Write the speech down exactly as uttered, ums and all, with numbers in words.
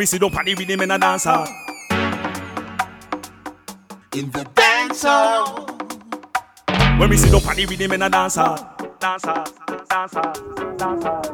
me sit up on the rhythm and a dance hall. In the dance hall. When me sit up on the rhythm and a dance hall. Dance hall, dance hall, dance hall.